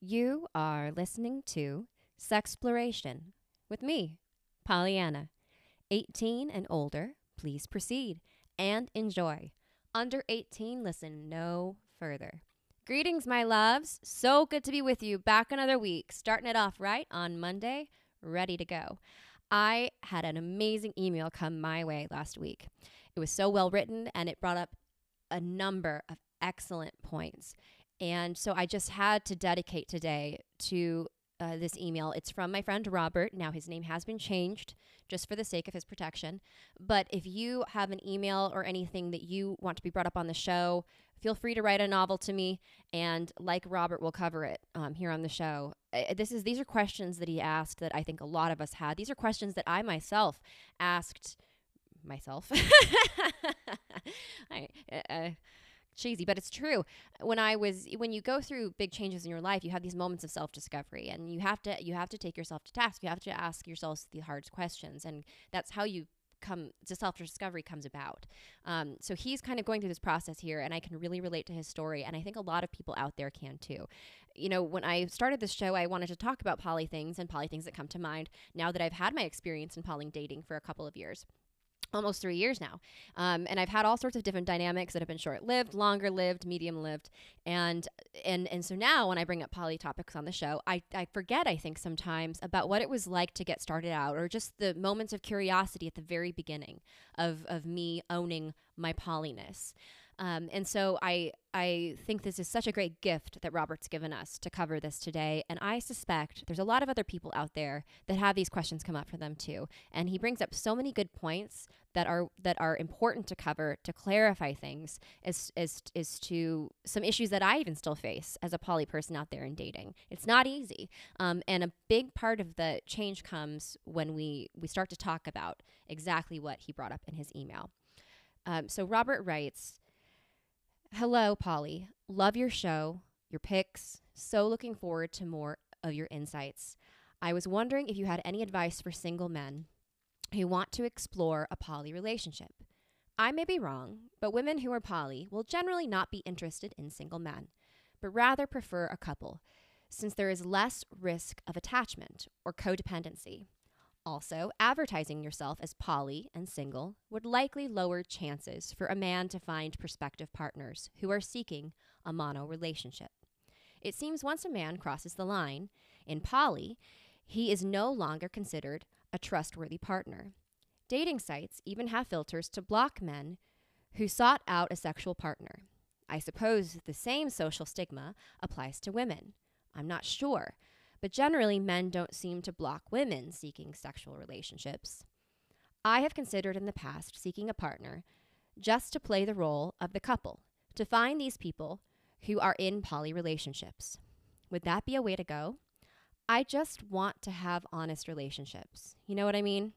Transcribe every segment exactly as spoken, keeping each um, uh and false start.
You are listening to Sexploration with me, Pollyanna. eighteen and older, please proceed and enjoy. Under eighteen, listen no further. Greetings, my loves. So good to be with you back another week, starting it off right on Monday, ready to go. I had an amazing email come my way last week. It was so well written and it brought up a number of excellent points. And so I just had to dedicate today to uh, this email. It's from my friend Robert. Now, his name has been changed just for the sake of his protection. But if you have an email or anything that you want to be brought up on the show, feel free to write a novel to me. And like Robert, we'll cover it um, here on the show. Uh, this is These are questions that he asked that I think a lot of us had. These are questions that I myself asked myself. I, uh, cheesy, but it's true. When I was, when you go through big changes in your life, you have these moments of self-discovery, and you have to, you have to take yourself to task. You have to ask yourselves the hard questions, and that's how you come to self-discovery comes about. Um, so he's kind of going through this process here, and I can really relate to his story, and I think a lot of people out there can too. You know, when I started this show, I wanted to talk about poly things and poly things that come to mind now that I've had my experience in poly dating for a couple of years. Almost three years now. Um, and I've had all sorts of different dynamics that have been short-lived, longer-lived, medium-lived. And and and so now when I bring up poly topics on the show, I, I forget, I think, sometimes about what it was like to get started out, or just the moments of curiosity at the very beginning of, of me owning my polyness. Um, and so I I think this is such a great gift that Robert's given us to cover this today. And I suspect there's a lot of other people out there that have these questions come up for them too. And he brings up so many good points that are that are important to cover to clarify things as as as to some issues that I even still face as a poly person out there in dating. It's not easy. Um, and a big part of the change comes when we we start to talk about exactly what he brought up in his email. Um, so Robert writes, "Hello, Polly. Love your show, your picks. So looking forward to more of your insights. I was wondering if you had any advice for single men who want to explore a poly relationship. I may be wrong, but women who are poly will generally not be interested in single men, but rather prefer a couple, since there is less risk of attachment or codependency. Also, advertising yourself as poly and single would likely lower chances for a man to find prospective partners who are seeking a mono relationship. It seems once a man crosses the line in poly, he is no longer considered a trustworthy partner. Dating sites even have filters to block men who sought out a sexual partner. I suppose the same social stigma applies to women. I'm not sure. But generally, men don't seem to block women seeking sexual relationships. I have considered in the past seeking a partner just to play the role of the couple, to find these people who are in poly relationships. Would that be a way to go? I just want to have honest relationships. You know what I mean?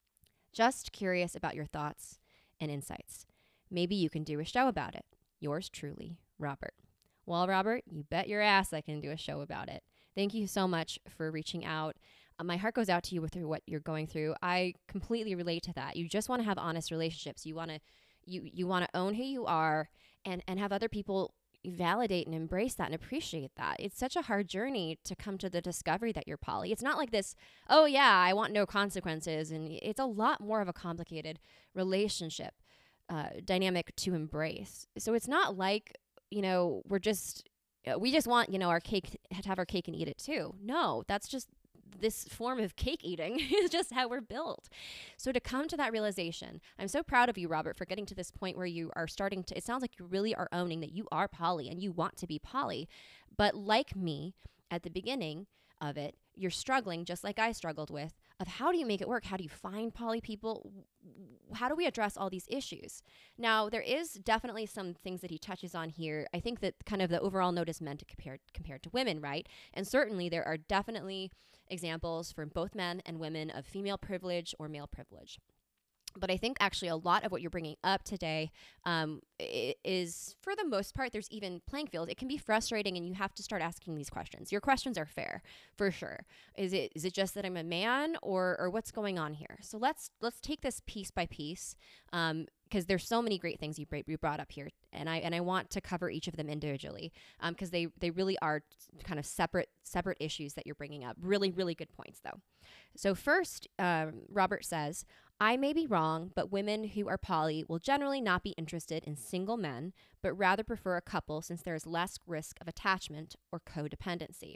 Just curious about your thoughts and insights. Maybe you can do a show about it. Yours truly, Robert." Well, Robert, you bet your ass I can do a show about it. Thank you so much for reaching out. Uh, my heart goes out to you with what you're going through. I completely relate to that. You just want to have honest relationships. You want to you you want to own who you are and and have other people validate and embrace that and appreciate that. It's such a hard journey to come to the discovery that you're poly. It's not like this, oh yeah, I want no consequences. And it's a lot more of a complicated relationship uh, dynamic to embrace. So it's not like, you know, we're just uh, we just want, you know, our cake to have our cake and eat it too. No, that's just this form of cake eating is just how we're built. So to come to that realization, I'm so proud of you, Robert, for getting to this point where you are starting to, it sounds like you really are owning that you are poly and you want to be poly. But like me at the beginning of it, you're struggling just like I struggled with of how do you make it work? How do you find poly people? How do we address all these issues? Now, there is definitely some things that he touches on here. I think that kind of the overall note is meant to compare compared to women, right? And certainly there are definitely examples for both men and women of female privilege or male privilege. But I think actually a lot of what you're bringing up today um, is, for the most part, there's even playing field. It can be frustrating, and you have to start asking these questions. Your questions are fair, for sure. Is it is it just that I'm a man, or or what's going on here? So let's let's take this piece by piece, um, because there's so many great things you you brought up here, and I and I want to cover each of them individually, because um, they they really are kind of separate separate issues that you're bringing up. Really, really good points, though. So first, um, Robert says, I may be wrong, but women who are poly will generally not be interested in single men, but rather prefer a couple since there is less risk of attachment or codependency.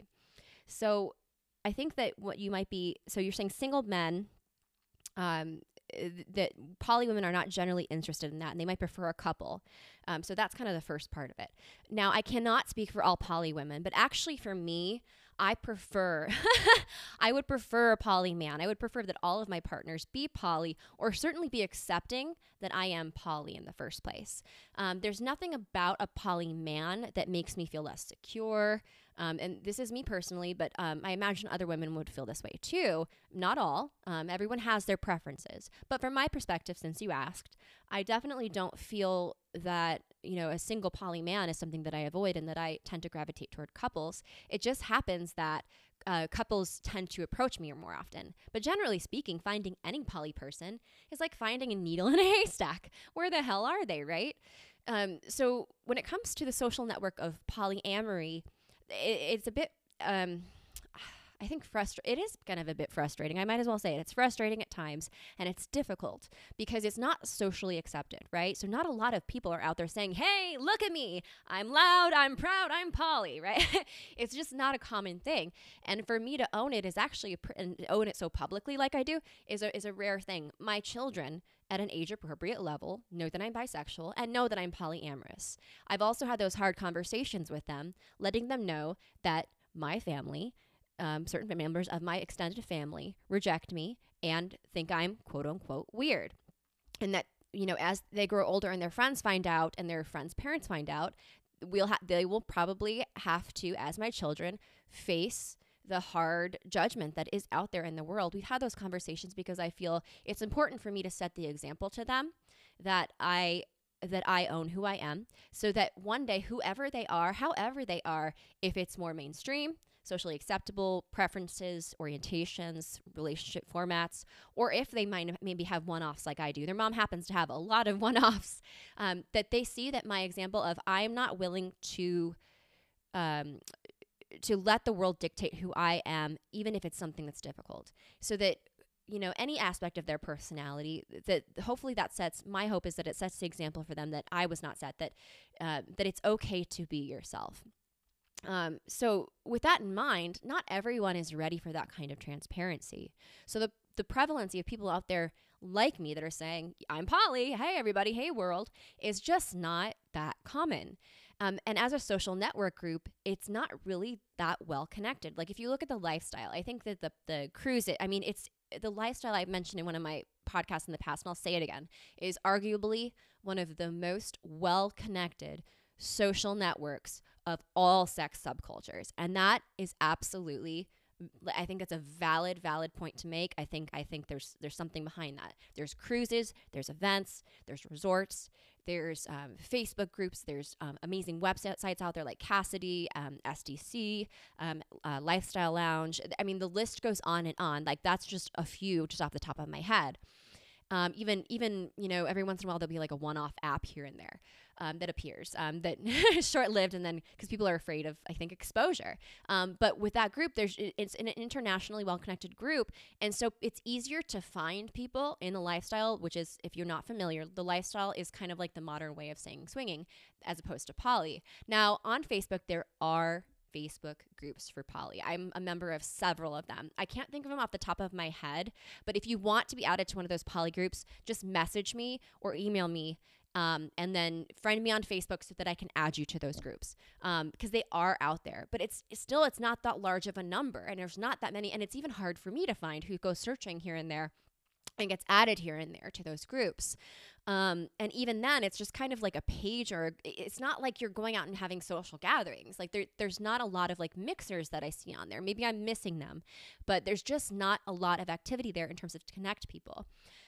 So I think that what you might be, so you're saying single men, um, that poly women are not generally interested in that, and they might prefer a couple. Um, so that's kind of the first part of it. Now, I cannot speak for all poly women, but actually for me, I prefer, I would prefer a poly man. I would prefer that all of my partners be poly, or certainly be accepting that I am poly in the first place. Um, there's nothing about a poly man that makes me feel less secure. Um, and this is me personally, but um, I imagine other women would feel this way too. Not all. Um, everyone has their preferences. But from my perspective, since you asked, I definitely don't feel that, you know, a single poly man is something that I avoid and that I tend to gravitate toward couples. It just happens that uh, couples tend to approach me more often. But generally speaking, finding any poly person is like finding a needle in a haystack. Where the hell are they, right? Um, so when it comes to the social network of polyamory, it, it's a bit, um, I think frustra- it is kind of a bit frustrating. I might as well say it. It's frustrating at times, and it's difficult because it's not socially accepted, right? So not a lot of people are out there saying, hey, look at me. I'm loud, I'm proud, I'm poly, right? It's just not a common thing. And for me to own it is actually, a pr- and own it so publicly like I do, is a, is a rare thing. My children, at an age-appropriate level, know that I'm bisexual and know that I'm polyamorous. I've also had those hard conversations with them, letting them know that my family, Um, certain members of my extended family reject me and think I'm quote unquote weird. And that, you know, as they grow older and their friends find out and their friends' parents find out, we'll ha- they will probably have to, as my children, face the hard judgment that is out there in the world. We've had those conversations because I feel it's important for me to set the example to them that I that I own who I am, so that one day, whoever they are, however they are, if it's more mainstream, socially acceptable preferences, orientations, relationship formats, or if they might maybe have one-offs like I do. Their mom happens to have a lot of one-offs, um, that they see that my example of I'm not willing to um, to let the world dictate who I am, even if it's something that's difficult. So that, you know, any aspect of their personality, that hopefully that sets, my hope is that it sets the example for them that I was not set, that uh, that it's okay to be yourself. Um, so with that in mind, not everyone is ready for that kind of transparency. So the, the prevalency of people out there like me that are saying, I'm poly, hey everybody, hey world, is just not that common. Um, and as a social network group, it's not really that well connected. Like if you look at the lifestyle, I think that the, the cruise, it, I mean, it's the lifestyle I mentioned in one of my podcasts in the past, and I'll say it again, is arguably one of the most well-connected social networks of all sex subcultures. And that is absolutely, I think that's a valid, valid point to make. I think I think there's there's something behind that. There's cruises, there's events, there's resorts, there's um, Facebook groups, there's um, amazing websites out there like Cassidy, um, S D C, um, uh, Lifestyle Lounge. I mean, the list goes on and on. Like that's just a few just off the top of my head. Um, even, even, you know, every once in a while, there'll be like a one-off app here and there um, that appears um, that is short-lived. And then because people are afraid of, I think, exposure. Um, but with that group, there's it's an internationally well-connected group. And so it's easier to find people in the lifestyle, which is, if you're not familiar, the lifestyle is kind of like the modern way of saying swinging as opposed to poly. Now, on Facebook, there are Facebook groups for poly. I'm a member of several of them. I can't think of them off the top of my head, but if you want to be added to one of those poly groups, just message me or email me, um, and then friend me on Facebook so that I can add you to those groups, um, because they are out there. But it's, it's still, it's not that large of a number, and there's not that many, and it's even hard for me to find who goes searching here and there and gets added here and there to those groups. Um, and even then, it's just kind of like a page, or it's not like you're going out and having social gatherings. Like there, there's not a lot of like mixers that I see on there. Maybe I'm missing them, but there's just not a lot of activity there in terms of to connect people.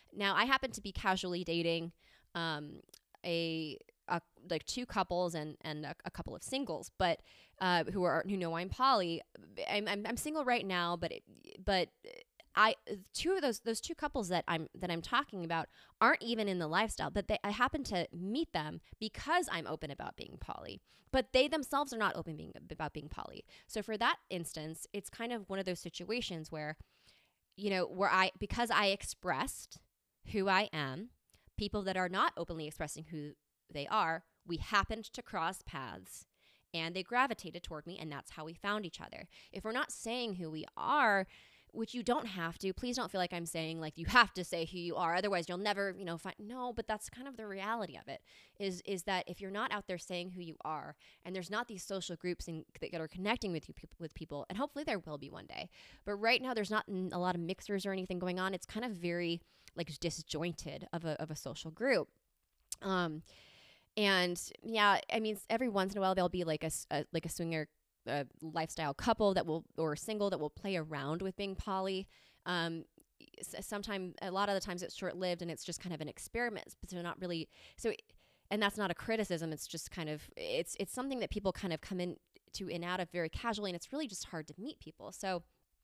Now, I happen to be casually dating um, a, a like two couples and and a, a couple of singles, but uh, who are who know I'm poly. I'm I'm, I'm single right now, but it, but I two of those those two couples that I'm that I'm talking about aren't even in the lifestyle, but they, I happen to meet them because I'm open about being poly. But they themselves are not open being about being poly. So for that instance, it's kind of one of those situations where, you know, where I because I expressed who I am, people that are not openly expressing who they are, we happened to cross paths and they gravitated toward me, and that's how we found each other. If we're not saying who we are, which you don't have to, please don't feel like I'm saying like you have to say who you are, otherwise you'll never, you know, find, no, but that's kind of the reality of it is, is that if you're not out there saying who you are, and there's not these social groups in, that are connecting with you, with people, and hopefully there will be one day, but right now there's not a lot of mixers or anything going on. It's kind of very like disjointed of a, of a social group. Um, and yeah, I mean, every once in a while there'll be like a, a like a swinger a lifestyle couple that will, or a single that will play around with being poly. Um, sometimes, a lot of the times it's short lived and it's just kind of an experiment, but they're not really, so, and that's not a criticism. It's just kind of, it's, it's something that people kind of come in to and out of very casually, and it's really just hard to meet people. So,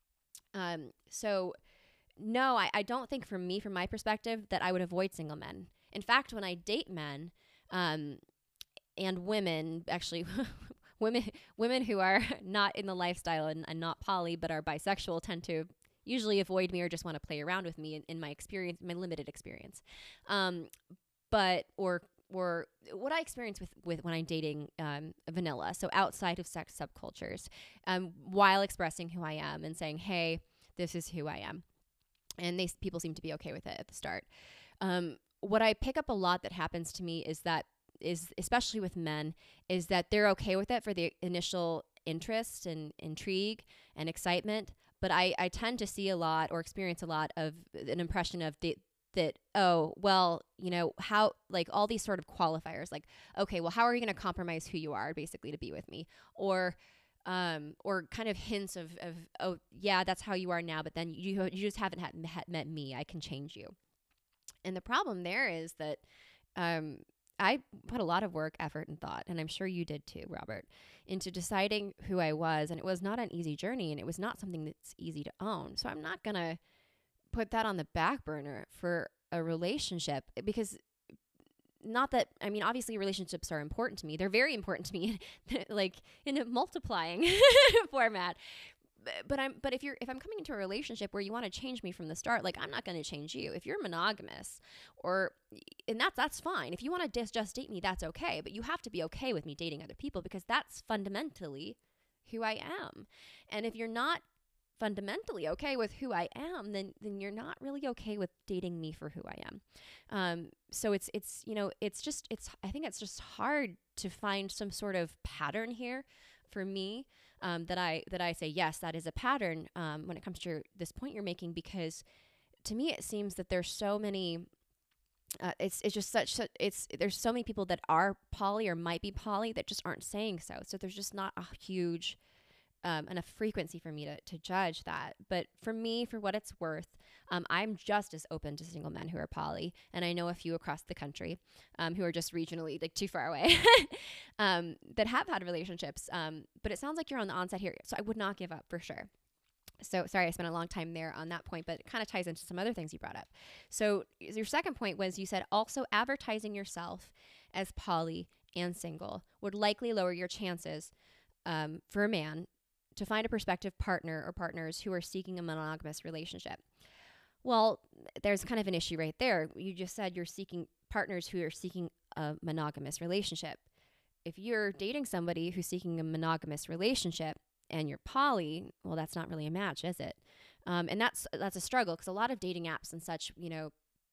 um, so no, I, I don't think for me, from my perspective, that I would avoid single men. In fact, when I date men, um, and women, actually, Women women who are not in the lifestyle and, and not poly but are bisexual tend to usually avoid me or just want to play around with me in, in my experience, my limited experience. Um, but or or what I experience with, with when I'm dating um, vanilla, so outside of sex subcultures, um, while expressing who I am and saying, hey, this is who I am. And they people seem to be okay with it at the start. Um, what I pick up a lot that happens to me is that is especially with men, is that they're okay with it for the initial interest and intrigue and excitement. But I, I tend to see a lot or experience a lot of an impression of the, that, oh, well, you know, how, like all these sort of qualifiers, like, okay, well, how are you going to compromise who you are basically to be with me? Or, um, or kind of hints of, of, oh yeah, that's how you are now, but then you, you just haven't had, had met me. I can change you. And the problem there is that, um, I put a lot of work, effort, and thought, and I'm sure you did too, Robert, into deciding who I was. And it was not an easy journey, and it was not something that's easy to own. So I'm not going to put that on the back burner for a relationship, because not that, I mean, obviously relationships are important to me. They're very important to me, like in a multiplying format. But I'm, but if you're, if I'm coming into a relationship where you want to change me from the start, like I'm not going to change you. If you're monogamous, or, and that's, that's fine. If you want to just, just date me, that's okay. But you have to be okay with me dating other people, because that's fundamentally who I am. And if you're not fundamentally okay with who I am, then, then you're not really okay with dating me for who I am. Um, so it's, it's, you know, it's just, it's, I think it's just hard to find some sort of pattern here for me. Um, that I that I say, yes, that is a pattern um, when it comes to your, this point you're making, because to me it seems that there's so many, uh, it's it's just such, such, it's there's so many people that are poly or might be poly that just aren't saying so. So there's just not a huge um, enough frequency for me to, to judge that. But for me, for what it's worth, um, I'm just as open to single men who are poly. And I know a few across the country um, who are just regionally like too far away um, that have had relationships. Um, but it sounds like you're on the onset here. So I would not give up for sure. So sorry, I spent a long time there on that point, but it kind of ties into some other things you brought up. So your second point was, you said also advertising yourself as poly and single would likely lower your chances um, for a man to find a prospective partner or partners who are seeking a monogamous relationship. Well, there's kind of an issue right there. You just said you're seeking partners who are seeking a monogamous relationship. If you're dating somebody who's seeking a monogamous relationship and you're poly, well, that's not really a match, is it? Um, and that's that's a struggle, because a lot of dating apps and such, you know,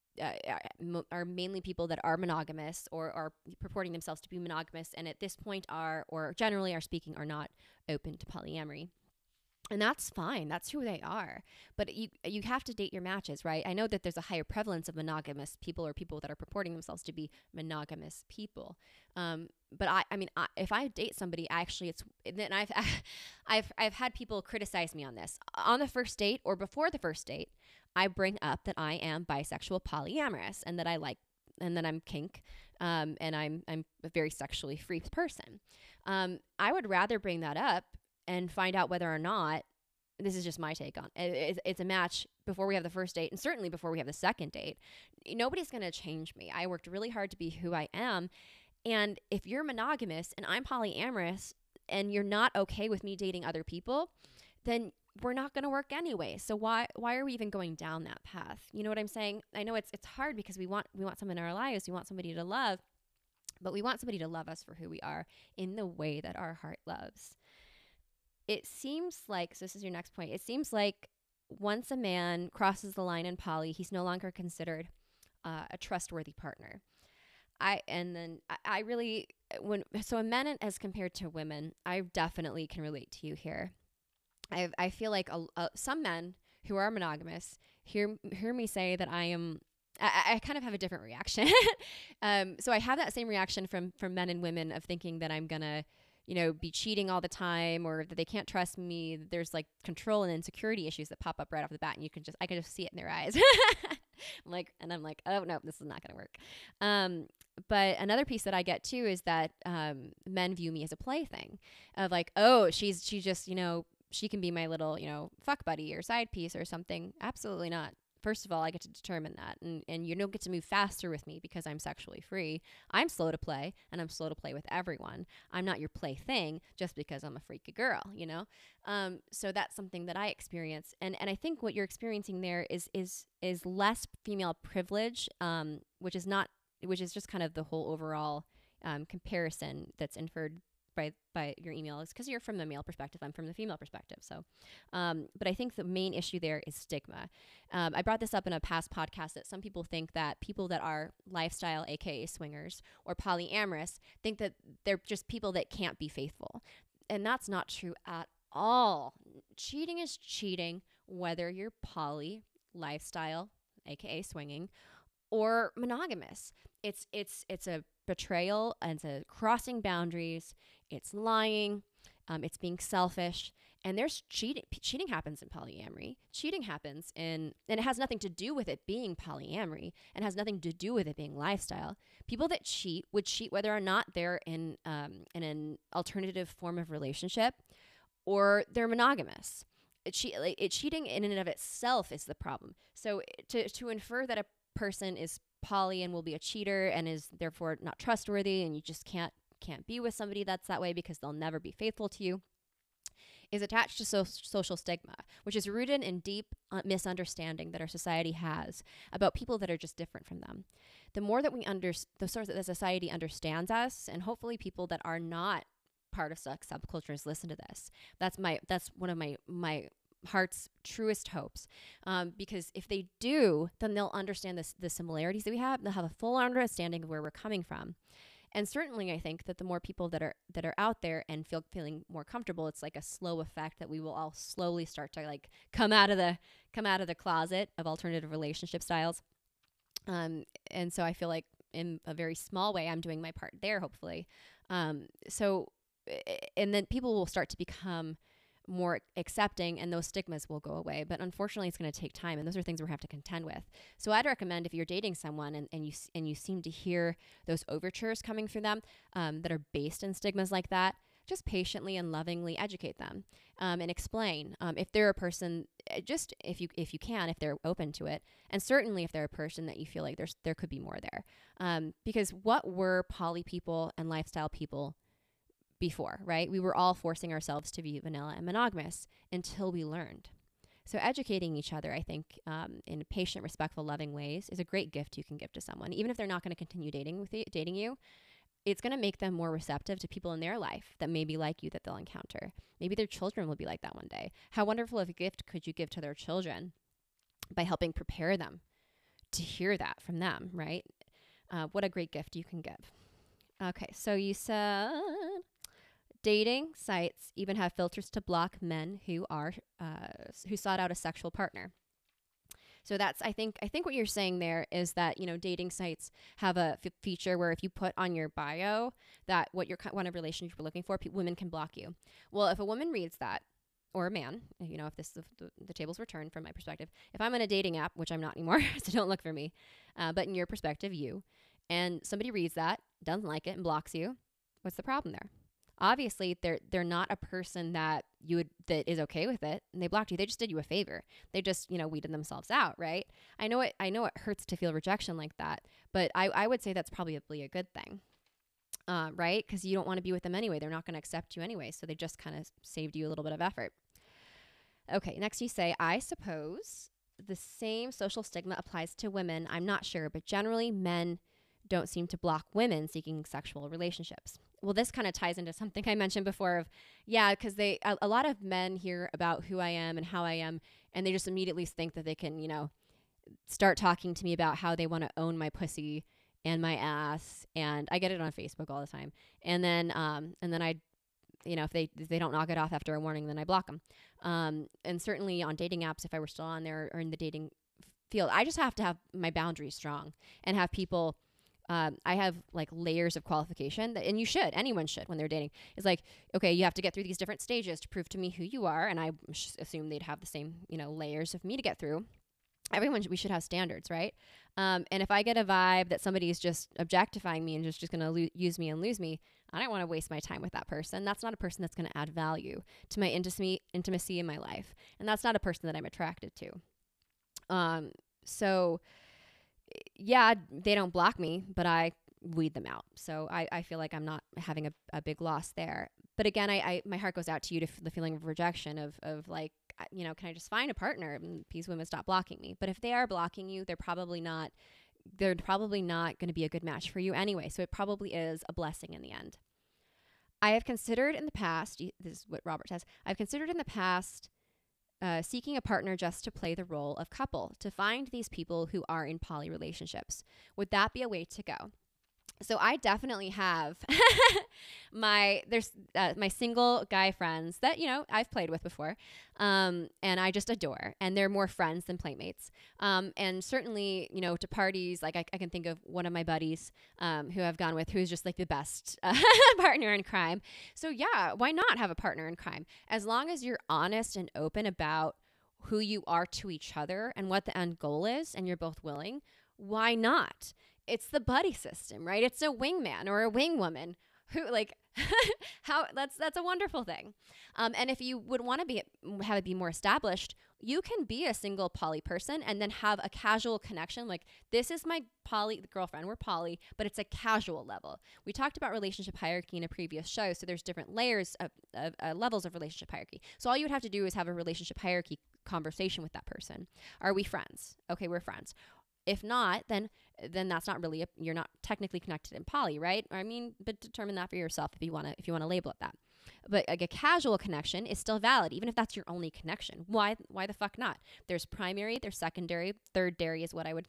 uh, are mainly people that are monogamous or are purporting themselves to be monogamous, and at this point are, or generally are speaking, are not open to polyamory. And that's fine. That's who they are. But you you have to date your matches, right? I know that there's a higher prevalence of monogamous people, or people that are purporting themselves to be monogamous people. Um, but I, I mean, I, if I date somebody, actually, it's then I've I've I've had people criticize me on this on the first date or before the first date. I bring up that I am bisexual polyamorous and that I like, and that I'm kink, um, and I'm, I'm a very sexually free person. Um, I would rather bring that up and find out whether or not, this is just my take on it, it's, it's a match before we have the first date, and certainly before we have the second date. Nobody's going to change me. I worked really hard to be who I am. And if you're monogamous and I'm polyamorous and you're not okay with me dating other people, then we're not going to work anyway. So why why are we even going down that path? You know what I'm saying? I know it's it's hard because we want we want someone in our lives, we want somebody to love, but we want somebody to love us for who we are in the way that our heart loves. It seems like, so this is your next point, it seems like once a man crosses the line in poly, he's no longer considered uh, a trustworthy partner. I and then I, I really when so a men as compared to women, I definitely can relate to you here. I I feel like a, a, some men who are monogamous hear hear me say that I am. I, I kind of have a different reaction. um, so I have that same reaction from from men and women of thinking that I'm gonna, you know, be cheating all the time, or that they can't trust me. There's like control and insecurity issues that pop up right off the bat, and you can just I can just see it in their eyes. I'm like, and I'm like, oh no, this is not gonna work. Um, But another piece that I get too is that um, men view me as a plaything, of like, oh, she's she's just, you know, she can be my little, you know, fuck buddy or side piece or something. Absolutely not. First of all, I get to determine that, and and you don't get to move faster with me because I'm sexually free. I'm slow to play, and I'm slow to play with everyone. I'm not your plaything just because I'm a freaky girl, you know. Um, so that's something that I experience, and and I think what you're experiencing there is is is less female privilege, um, which is not. which is just kind of the whole overall um, comparison that's inferred by by your email, is because you're from the male perspective, I'm from the female perspective. So, um, but I think the main issue there is stigma. Um, I brought this up in a past podcast that some people think that people that are lifestyle, aka swingers, or polyamorous, think that they're just people that can't be faithful, and that's not true at all. Cheating is cheating, whether you're poly, lifestyle, aka swinging, or monogamous. It's it's it's a betrayal, and it's a crossing boundaries. It's lying. Um, it's being selfish. And there's cheating. P- cheating happens in polyamory. Cheating happens in, and it has nothing to do with it being polyamory, and has nothing to do with it being lifestyle. People that cheat would cheat whether or not they're in um, in an alternative form of relationship, or they're monogamous. It, che- like, it cheating in and of itself is the problem. So to to infer that a person is poly and will be a cheater and is therefore not trustworthy, and you just can't can't be with somebody that's that way because they'll never be faithful to you, is attached to so- social stigma, which is rooted in deep uh, misunderstanding that our society has about people that are just different from them. The more that we under the source that the society understands us, and hopefully people that are not part of sex subcultures listen to this. That's my that's one of my my heart's truest hopes, um, because if they do, then they'll understand this, the similarities that we have. They'll have a full understanding of where we're coming from. And certainly I think that the more people that are that are out there and feel feeling more comfortable, it's like a slow effect that we will all slowly start to like come out of the come out of the closet of alternative relationship styles. Um, and so I feel like in a very small way, I'm doing my part there, hopefully. Um, so, and then people will start to become more accepting, and those stigmas will go away. But unfortunately, it's going to take time, and those are things we have to contend with. So I'd recommend, if you're dating someone and, and you and you seem to hear those overtures coming through them um, that are based in stigmas like that, just patiently and lovingly educate them um, and explain. Um, if they're a person, just if you if you can, if they're open to it, and certainly if they're a person that you feel like there's there could be more there, um, because what were poly people and lifestyle people before, right? We were all forcing ourselves to be vanilla and monogamous until we learned. So educating each other, I think, um, in patient, respectful, loving ways is a great gift you can give to someone. Even if they're not going to continue dating with you, dating you, it's going to make them more receptive to people in their life that may be like you that they'll encounter. Maybe their children will be like that one day. How wonderful of a gift could you give to their children by helping prepare them to hear that from them, right? Uh, what a great gift you can give. Okay, so you said dating sites even have filters to block men who are uh, who sought out a sexual partner. So that's I think I think what you're saying there is that, you know, dating sites have a f- feature where if you put on your bio that what your kind of relationship you're looking for, pe- women can block you. Well, if a woman reads that, or a man, you know, if this the, the, the tables were turned from my perspective, if I'm on a dating app, which I'm not anymore, so don't look for me, uh, but in your perspective, you, and somebody reads that, doesn't like it, and blocks you, what's the problem there? Obviously, they're they're not a person that you would that is okay with it, and they blocked you. They just did you a favor. They just, you know, weeded themselves out, right? I know it. I know it hurts to feel rejection like that, but I, I would say that's probably a good thing, uh, right? Because you don't want to be with them anyway. They're not going to accept you anyway, so they just kind of saved you a little bit of effort. Okay, next you say, I suppose the same social stigma applies to women. I'm not sure, but generally men don't seem to block women seeking sexual relationships. Well, this kind of ties into something I mentioned before of, yeah, because they a, a lot of men hear about who I am and how I am, and they just immediately think that they can, you know, start talking to me about how they want to own my pussy and my ass, and I get it on Facebook all the time. And then, um, and then I, you know, if they if they don't knock it off after a warning, then I block them. Um, and certainly on dating apps, if I were still on there or in the dating field, I just have to have my boundaries strong and have people. Um, I have like layers of qualification that, and you should, anyone should when they're dating. It's like, okay, you have to get through these different stages to prove to me who you are. And I assume they'd have the same, you know, layers of me to get through. Everyone, we should have standards, right? Um, and if I get a vibe that somebody is just objectifying me and just, just going to lo- use me and lose me, I don't want to waste my time with that person. That's not a person that's going to add value to my intimacy, intimacy in my life. And that's not a person that I'm attracted to. Um, so... yeah, they don't block me, but I weed them out. So I, I feel like I'm not having a, a big loss there. But again, I, I my heart goes out to you to f- the feeling of rejection of, of like, you know, can I just find a partner and these women stop blocking me? But if they are blocking you, they're probably not, they're probably not going to be a good match for you anyway. So it probably is a blessing in the end. I have considered in the past, this is what Robert says, I've considered in the past Uh, seeking a partner just to play the role of couple, to find these people who are in poly relationships. Would that be a way to go? So I definitely have my, there's uh, my single guy friends that, you know, I've played with before. Um, and I just adore, and they're more friends than playmates. Um, and certainly, you know, to parties, like I, I can think of one of my buddies, um, who I've gone with, who's just like the best uh, partner in crime. So yeah, why not have a partner in crime? As long as you're honest and open about who you are to each other and what the end goal is, and you're both willing, why not? It's the buddy system, right? It's a wingman or a wingwoman who, like, how that's that's a wonderful thing. Um, and if you would want to be have it be more established, you can be a single poly person and then have a casual connection. Like, this is my poly girlfriend, we're poly, but it's a casual level. We talked about relationship hierarchy in a previous show, so there's different layers of, of uh, levels of relationship hierarchy. So all you would have to do is have a relationship hierarchy conversation with that person. Are we friends? Okay, we're friends. If not, then then that's not really a, you're not technically connected in poly, right? I mean, but determine that for yourself if you want to if you want to label it that. But like a casual connection is still valid, even if that's your only connection. Why why the fuck not? There's primary, there's secondary, third dairy is what I would.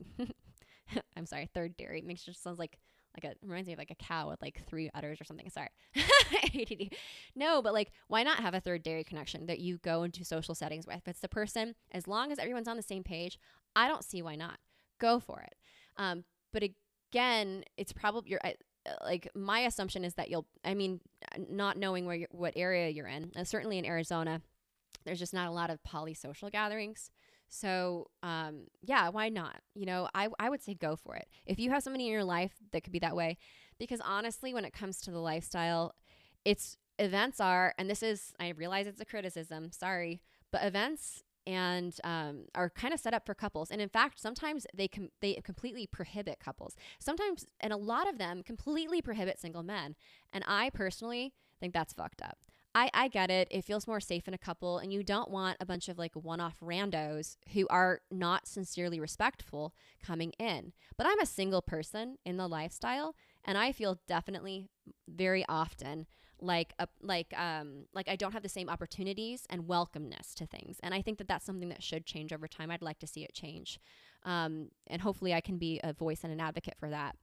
I'm sorry, third dairy makes just sounds like like a reminds me of like a cow with like three udders or something. Sorry, A D D. No, but like, why not have a third dairy connection that you go into social settings with? If it's the person, as long as everyone's on the same page, I don't see why not. Go for it. Um, but again, it's probably your uh, like my assumption is that you'll. I mean, not knowing where you're, what area you're in. Uh, certainly in Arizona, there's just not a lot of poly social gatherings. So um, yeah, why not? You know, I I would say go for it. If you have somebody in your life that could be that way, because honestly, when it comes to the lifestyle, it's events are, and this is I realize it's a criticism. Sorry, but events. And um, are kind of set up for couples. And in fact, sometimes they com- they completely prohibit couples. Sometimes, and a lot of them completely prohibit single men. And I personally think that's fucked up. I, I get it. It feels more safe in a couple, and you don't want a bunch of like one-off randos who are not sincerely respectful coming in. But I'm a single person in the lifestyle, and I feel definitely very often like a, like um like I don't have the same opportunities and welcomeness to things, and I think that that's something that should change over time. I'd like to see it change, um, and hopefully I can be a voice and an advocate for that.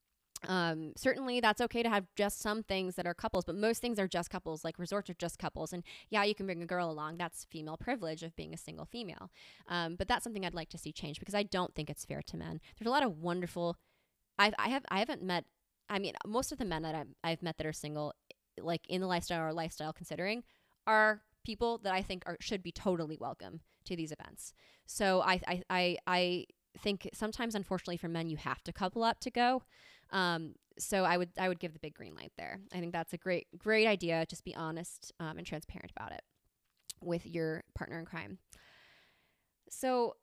Um, certainly that's okay to have just some things that are couples, but most things are just couples. Like resorts are just couples, and yeah, you can bring a girl along. That's female privilege of being a single female, um, but that's something I'd like to see change because I don't think it's fair to men. There's a lot of wonderful. I've I have I haven't met. I mean, most of the men that I've, I've met that are single, like in the lifestyle or lifestyle considering, are people that I think are should be totally welcome to these events. So I I I, I think sometimes, unfortunately, for men, you have to couple up to go. Um, so I would I would give the big green light there. I think that's a great great idea. Just be honest um, and transparent about it with your partner in crime. So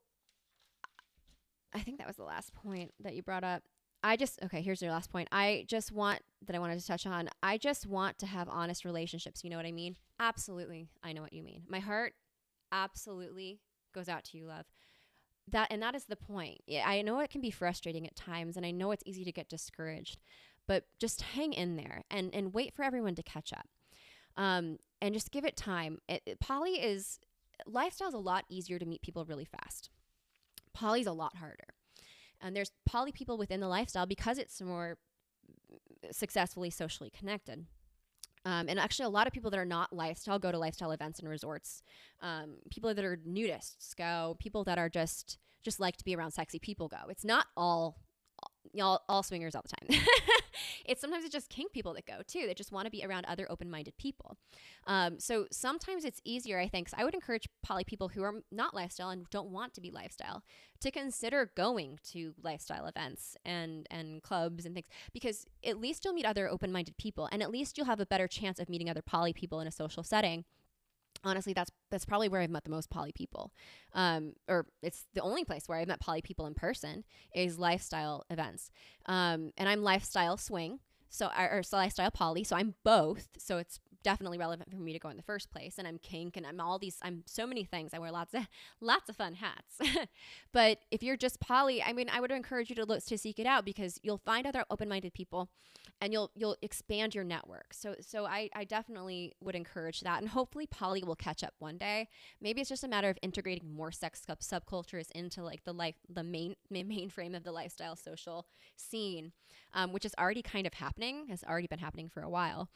I think that was the last point that you brought up. I just, okay, here's your last point. I just want, that I wanted to touch on, I just want to have honest relationships. You know what I mean? Absolutely. I know what you mean. My heart absolutely goes out to you, love. That, and that is the point. Yeah, I know it can be frustrating at times, and I know it's easy to get discouraged, but just hang in there and, and wait for everyone to catch up. Um, and just give it time. It, it, poly is, lifestyle is a lot easier to meet people really fast. Poly's a lot harder. And there's poly people within the lifestyle because it's more successfully socially connected. Um, and actually, a lot of people that are not lifestyle go to lifestyle events and resorts. Um, people that are nudists go. People that are just just like to be around sexy people go. It's not all all, all swingers all the time. It's sometimes it's just kink people that go too. They just want to be around other open-minded people. Um, so sometimes it's easier, I think. So I would encourage poly people who are not lifestyle and don't want to be lifestyle to consider going to lifestyle events and, and clubs and things, because at least you'll meet other open-minded people, and at least you'll have a better chance of meeting other poly people in a social setting. Honestly, that's that's probably where I've met the most poly people. Um, or it's the only place where I've met poly people in person is lifestyle events. Um, and I'm lifestyle swing, so or, or so lifestyle poly, so I'm both. So it's definitely relevant for me to go in the first place. And I'm kink, and I'm all these. I'm so many things. I wear lots of lots of fun hats. But if you're just poly, I mean, I would encourage you to look to seek it out, because you'll find other open-minded people, and you'll you'll expand your network. So so I, I definitely would encourage that. And hopefully poly will catch up one day. Maybe it's just a matter of integrating more sex sub- subcultures into like the life, the main mainframe of the lifestyle social scene, um, which is already kind of happening, has already been happening for a while.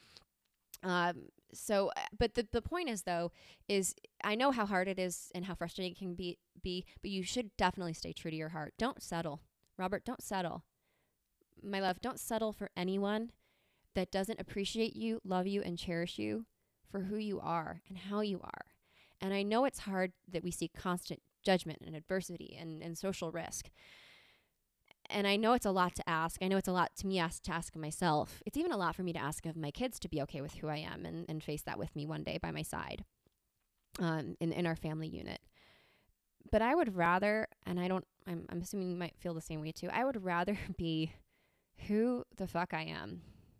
Um, so, but the, the point is though, is I know how hard it is and how frustrating it can be, be, but you should definitely stay true to your heart. Don't settle. Robert, don't settle. My love, don't settle for anyone that doesn't appreciate you, love you, and cherish you for who you are and how you are. And I know it's hard that we see constant judgment and adversity and, and social risk. And I know it's a lot to ask. I know it's a lot to me ask, to ask of myself. It's even a lot for me to ask of my kids to be okay with who I am and, and face that with me one day by my side um, in, in our family unit. But I would rather, and I don't, I'm, I'm assuming you might feel the same way too, I would rather be who the fuck I am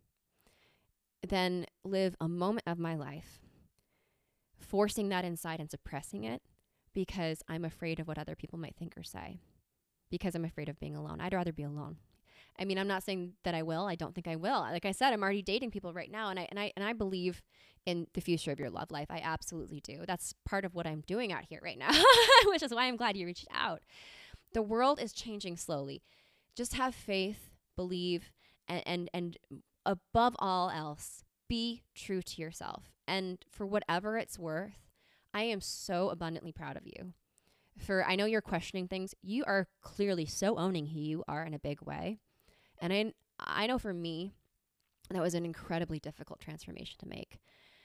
than live a moment of my life forcing that inside and suppressing it because I'm afraid of what other people might think or say. Because I'm afraid of being alone. I'd rather be alone. I mean, I'm not saying that I will. I don't think I will. Like I said, I'm already dating people right now, and I and I and I believe in the future of your love life. I absolutely do. That's part of what I'm doing out here right now, which is why I'm glad you reached out. The world is changing slowly. Just have faith, believe, and and, and above all else, be true to yourself. And for whatever it's worth, I am so abundantly proud of you. For I know you're questioning things. You are clearly so owning who you are in a big way. And I, I know for me, that was an incredibly difficult transformation to make.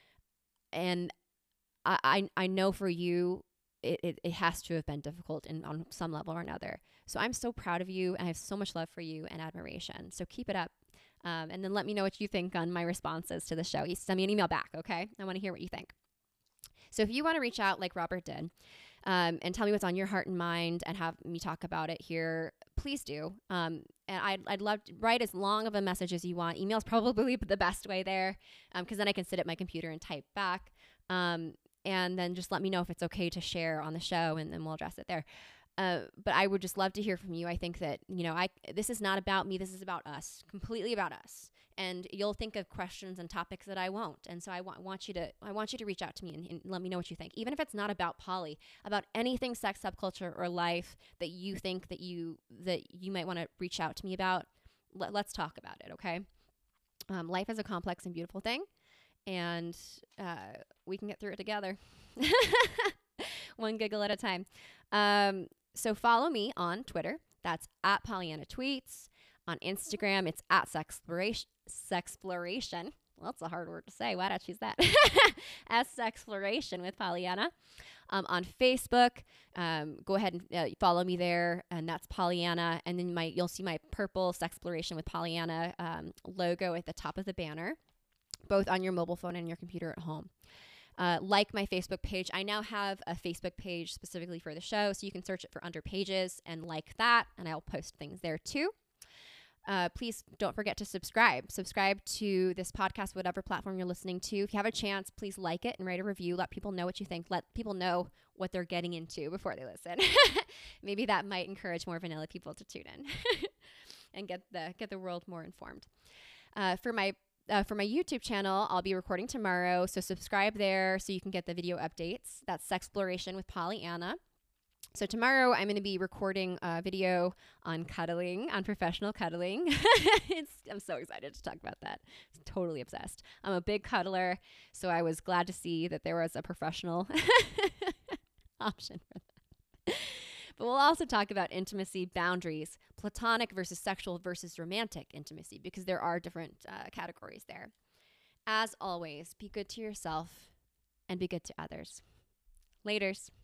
And I, I, I know for you, it, it, it has to have been difficult in, on some level or another. So I'm so proud of you, and I have so much love for you and admiration. So keep it up. Um, and then let me know what you think on my responses to the show. You send me an email back, okay? I want to hear what you think. So if you want to reach out like Robert did, Um, and tell me what's on your heart and mind and have me talk about it here, please do. Um, and I'd, I'd love to write as long of a message as you want. Email's probably the best way there, because um, then I can sit at my computer and type back. Um, and then just let me know if it's okay to share on the show, and then we'll address it there. Uh, but I would just love to hear from you. I think that, you know, I this is not about me. This is about us, completely about us. And you'll think of questions and topics that I won't. And so I want, want you to I want you to reach out to me and, and let me know what you think. Even if it's not about poly, about anything sex, subculture, or life that you think that you that you might want to reach out to me about, let, let's talk about it, okay? Um, life is a complex and beautiful thing, and uh, we can get through it together. One giggle at a time. Um, so follow me on Twitter. That's at Pollyanna Tweets. On Instagram, it's at Sexploration. Sexploration. well, that's a hard word to say. Why did I choose that? As Sexploration with Pollyanna. Um, on Facebook, um, go ahead and uh, follow me there, and that's Pollyanna. And then my you'll see my purple Sexploration with Pollyanna um, logo at the top of the banner, both on your mobile phone and your computer at home. Uh, like my Facebook page. I now have a Facebook page specifically for the show, so you can search it for Under Pages and like that, and I'll post things there too. Uh, please don't forget to subscribe. Subscribe to this podcast, whatever platform you're listening to. If you have a chance, please like it and write a review. Let people know what you think. Let people know what they're getting into before they listen. Maybe that might encourage more vanilla people to tune in and get the get the world more informed. Uh, for my Uh, for my YouTube channel, I'll be recording tomorrow, so subscribe there so you can get the video updates. That's Sexploration with Pollyanna. So tomorrow I'm going to be recording a video on cuddling, on professional cuddling. it's, I'm so excited to talk about that. I'm totally obsessed. I'm a big cuddler, so I was glad to see that there was a professional option for that. But we'll also talk about intimacy, boundaries, platonic versus sexual versus romantic intimacy, because there are different uh, categories there. As always, be good to yourself and be good to others. Laters.